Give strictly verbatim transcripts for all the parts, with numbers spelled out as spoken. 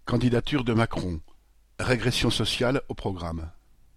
Candidature de Macron. Régression sociale au programme.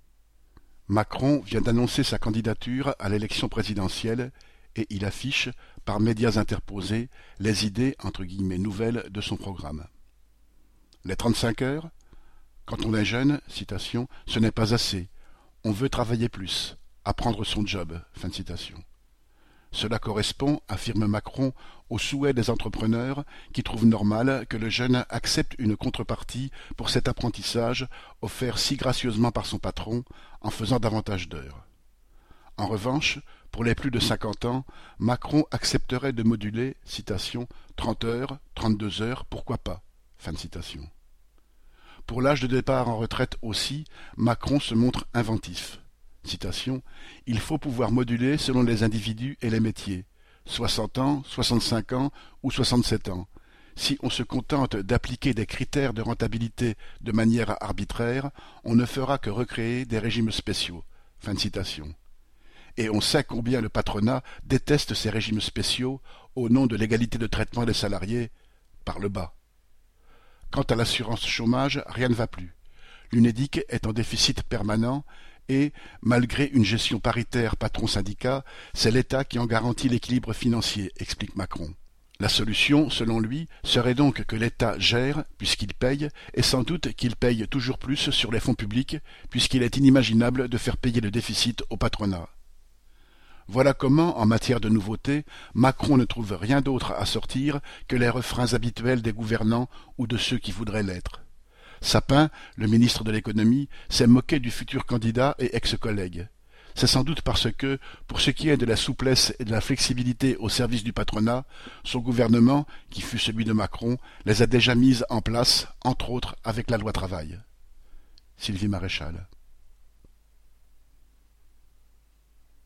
Macron vient d'annoncer sa candidature à l'élection présidentielle et il affiche, par médias interposés, les idées entre guillemets nouvelles de son programme. Les trente-cinq heures? Quand on est jeune, citation, ce n'est pas assez. On veut travailler plus, apprendre son job. Fin de citation. Cela correspond, affirme Macron, au souhait des entrepreneurs qui trouvent normal que le jeune accepte une contrepartie pour cet apprentissage offert si gracieusement par son patron en faisant davantage d'heures. En revanche, pour les plus de cinquante ans, Macron accepterait de moduler, citation, trente heures, trente-deux heures, pourquoi pas. Fin de citation. Pour l'âge de départ en retraite aussi, Macron se montre inventif. Citation, « Il faut pouvoir moduler selon les individus et les métiers, soixante ans, soixante-cinq ans ou soixante-sept ans. Si on se contente d'appliquer des critères de rentabilité de manière arbitraire, on ne fera que recréer des régimes spéciaux. » Fin de citation. Et on sait combien le patronat déteste ces régimes spéciaux au nom de l'égalité de traitement des salariés par le bas. Quant à l'assurance chômage, rien ne va plus. L'UNEDIC est en déficit permanent et, malgré une gestion paritaire patron-syndicat, c'est l'État qui en garantit l'équilibre financier, explique Macron. La solution, selon lui, serait donc que l'État gère, puisqu'il paye, et sans doute qu'il paye toujours plus sur les fonds publics, puisqu'il est inimaginable de faire payer le déficit au patronat. Voilà comment, en matière de nouveautés, Macron ne trouve rien d'autre à sortir que les refrains habituels des gouvernants ou de ceux qui voudraient l'être. Sapin, le ministre de l'économie, s'est moqué du futur candidat et ex-collègue. C'est sans doute parce que, pour ce qui est de la souplesse et de la flexibilité au service du patronat, son gouvernement, qui fut celui de Macron, les a déjà mises en place, entre autres avec la loi travail. Sylvie Maréchal.